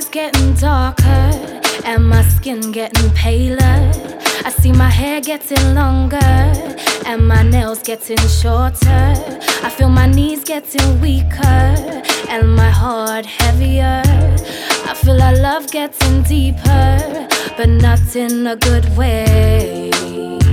getting darker and my skin getting paler. I see my hair getting longer and my nails getting shorter. I feel my knees getting weaker and my heart heavier. I feel our love getting deeper, but not in a good way.